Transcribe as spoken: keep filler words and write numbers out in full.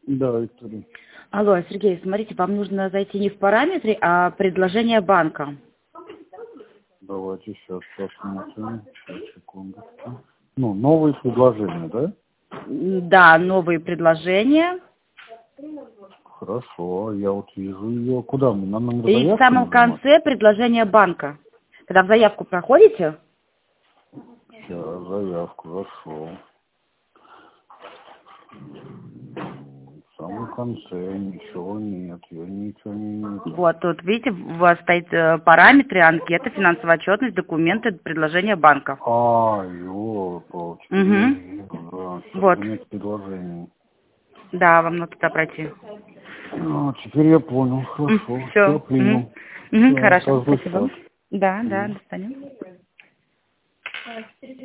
Да, Виктория. Алло, Сергей, смотрите, вам нужно зайти не в параметры, а предложение банка. Давайте сейчас посмотрим. Сейчас, секундочку. Ну, новые предложения, да? Да, новые предложения. Хорошо, я вот вижу ее. Куда мне? Нам номер И в заявки самом нажимать? конце предложение банка. Когда в заявку проходите, Сейчас, заявку зашел. В самом конце ничего нет, я ничего не вижу. вот тут, видите, у вас стоит э, параметры, анкета, финансовая отчетность, документы, предложение банка. А, ёлка, теперь я Угу. вижу, да. Сейчас Вот. нет предложений. Да, вам надо туда пройти. А, теперь я понял, хорошо. Все. Все принял. Угу. Всё, Хорошо, каждый спасибо. час. Да, да, Мгм. достанем.